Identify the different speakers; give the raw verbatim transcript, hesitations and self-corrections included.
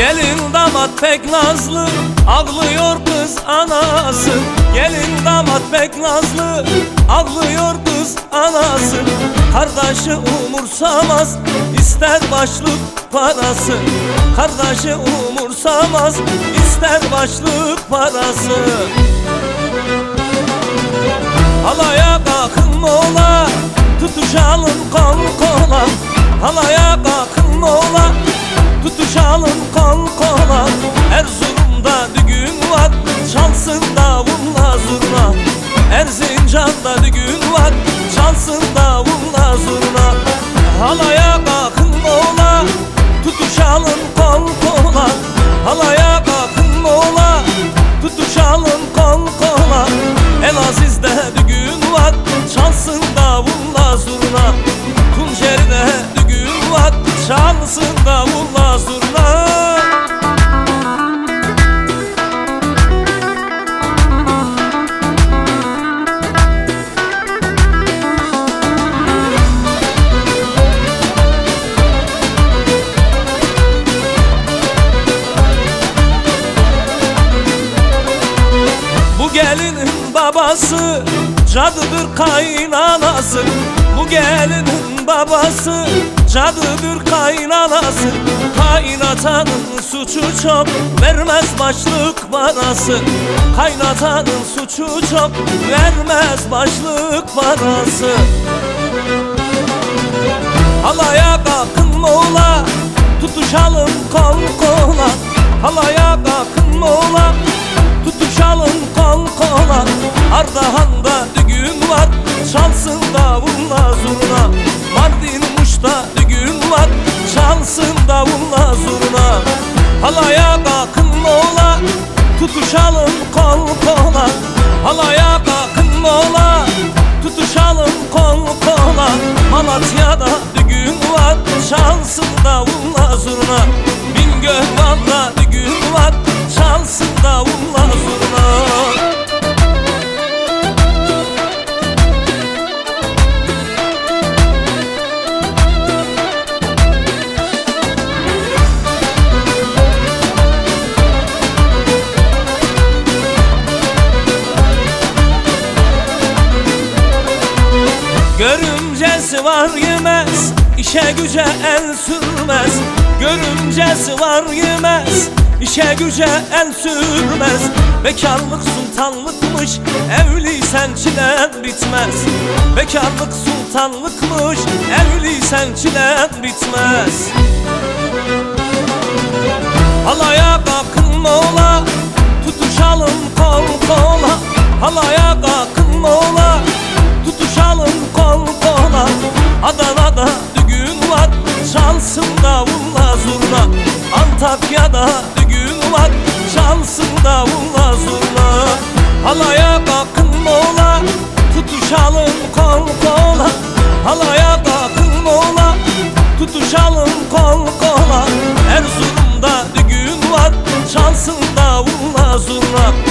Speaker 1: Gelin damat pek nazlı, ağlıyor kız anası. Gelin damat pek nazlı, ağlıyor kız anası. Kardeşi umursamaz, ister başlık parası. Kardeşi umursamaz, ister başlık parası. Halaya kalkın mola, tutuşalım kol kola. Halaya kalkın mola, tutuşalım kol kola. Erzurum'da düğün var, çalsın davulla zurna. Erzincan'da düğün var, çalsın davulla zurna. Halaya kalkın mola, tutuşalım kol kola. Halaya kalkın mola, tutuşalım kol kola. Elaziz'de düğün var, çalsın davulla zurna. Tunceli'de düğün var, çalsın davulla zurna. Bu gelinin babası cadıdır kaynanası. Bu gelinin babası cadıdır kaynanası. Kaynatanın suçu çok, vermez başlık parası. Kaynatanın suçu çok, vermez başlık parası. Halaya kalkın mola, tutuşalım kol kola. Halaya kalkın mola, tutuşalım kol kola. Ardahan'da düğün var, çalsın davulla zurna. Mardin Muş'ta düğün var, çalsın davulla zurna. Halaya kalkın mola, tutuşalım kol kola. Halaya kalkın mola, tutuşalım kol kola. Malatya'da düğün var, çalsın davulla zurna. Bingöl'de düğün var, çalsın davulla zurna. Görümcesi var yemez, işe güce el sürmez. Görümcesi var yemez, işe güce el sürmez. Bekarlık sultanlıkmış, evliysen çilen bitmez. Bekarlık sultanlıkmış, evliysen çilen bitmez. Halaya kalkın mola, tutuşalım kol kola. Halaya kalkın mola, tutuşalım kol kola. Adana'da düğün var, çalsın davulla zurna. Antakya'da düğün var, çalsın davulla zurna. Halaya kalkın mola, tutuşalım kol kola. Halaya kalkın mola, tutuşalım kol kola. Erzurum'da düğün var, çalsın davulla zurna.